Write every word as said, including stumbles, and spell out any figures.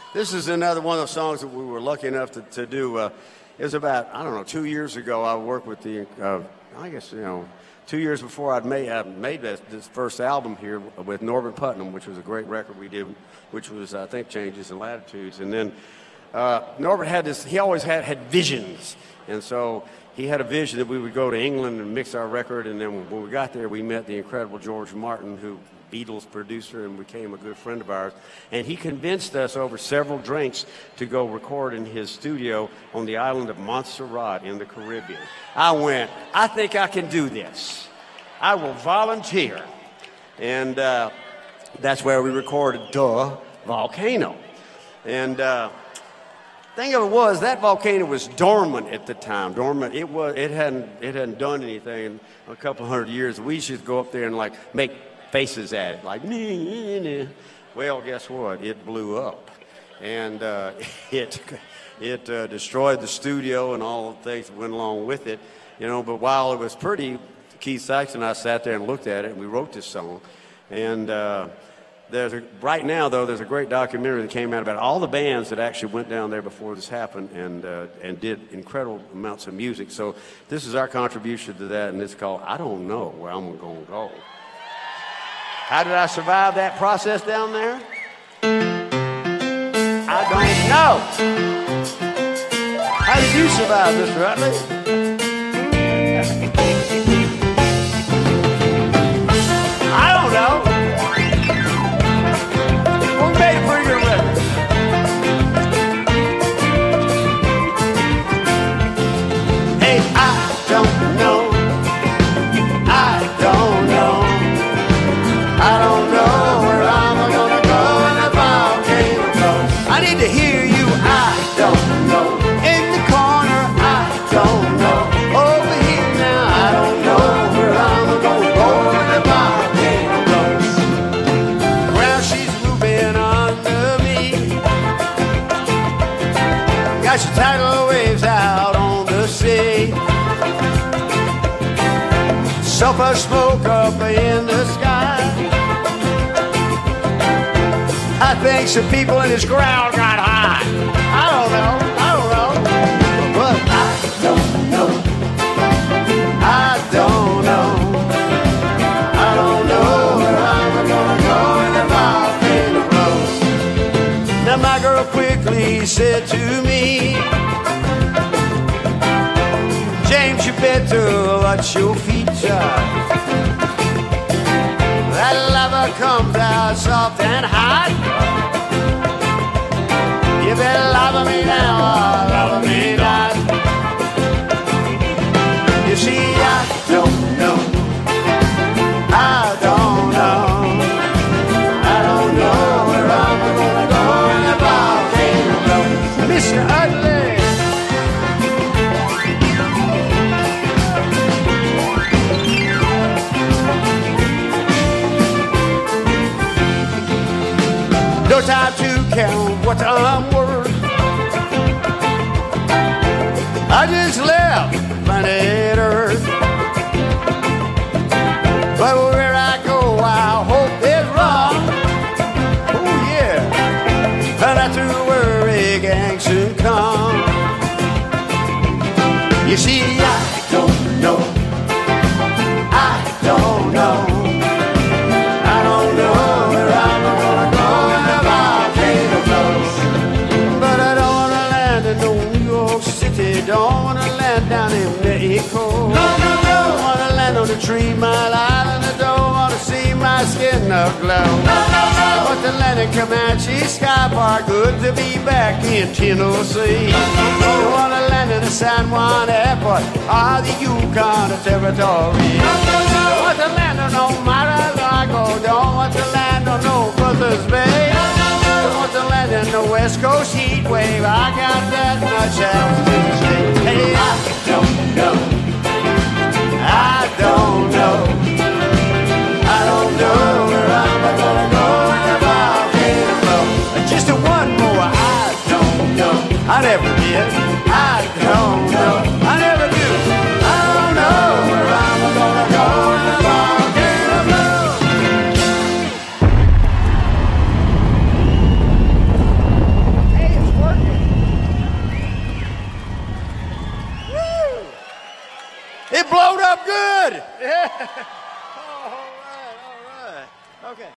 This is another one of those songs that we were lucky enough to, to do. Uh, it was about, I don't know, two years ago. I worked with the, uh, I guess, you know, two years before I'd made, I made this, this first album here with Norbert Putnam, which was a great record we did, which was, I think, Changes and Latitudes. And then uh, Norbert had this, he always had, had visions. And so he had a vision that we would go to England and mix our record. And then when we got there, we met the incredible George Martin, who Beatles producer and became a good friend of ours. And he convinced us over several drinks to go record in his studio on the island of Montserrat in the Caribbean. I went, I think I can do this. I will volunteer. And uh, that's where we recorded Duh, Volcano. And uh, thing of it was, that volcano was dormant at the time. Dormant. It was. It hadn't. It hadn't done anything in a couple hundred years. We should go up there and like make faces at it, like, nee, nee, nee. Well, guess what? It blew up, and uh, it it uh, destroyed the studio and all the things that went along with it, you know. But while it was pretty, Keith Sykes and I sat there and looked at it, and we wrote this song. And uh, there's a, right now, though, there's a great documentary that came out about all the bands that actually went down there before this happened and uh, and did incredible amounts of music. So this is our contribution to that, and it's called "I Don't Know Where I'm Gonna Go." How did I survive that process down there? I don't know. How did you survive, Mister Utley? I don't know. We made a pretty good record. Hey, I don't know. I don't know. I don't know where I'm gonna go when the volcano goes. I need to hear you. I don't know. In the corner, I don't know. Over here now, I don't know where I'm gonna go when the volcano goes. Well, she's moving under me. Got your tidal waves out on the sea. Sulfur smoke up in the sky. I think some people in this crowd got high. I don't know, I don't know. But I don't know. I don't know. I don't know where I'm gonna go when the volcano blows. Now my girl quickly said to me, James, you better watch your feature. That lava comes out soft and hot. You better love me now or love me not. You see, I don't know. I don't know. I don't know where I'm gonna go when the volcano blows. Mister Utley. No time to count what I'm worth. I just left planet Earth. But where I go, I hope it's wrong. Oh yeah, and not to worry, gang soon come. You see, I don't know. I don't know. I don't know where I'm gonna go. Don't wanna land down in Mexico. No, no, no. Don't wanna land on the Tree Mile Island. I don't wanna see my skin aglow. No, no, no. But to land in Comanche Sky Park, good to be back in Tennessee. No, no, no. Don't wanna land in the San Juan Airport or the Yukon Territory. No, no, no. Don't want to land on no Mar-a-Lago. Don't want to land on no Buzzards Bay. No, no, no. Don't want to land in the West Coast heat wave. I got that much altitude. Hey, I don't know. I don't know. I don't know where I'm gonna go when the volcano blows. Just a one more. I don't know. I never did. I don't know. I never do. I don't know where I'm gonna go when the volcano blows. It blowed up good. Yeah. All right, all right. Okay.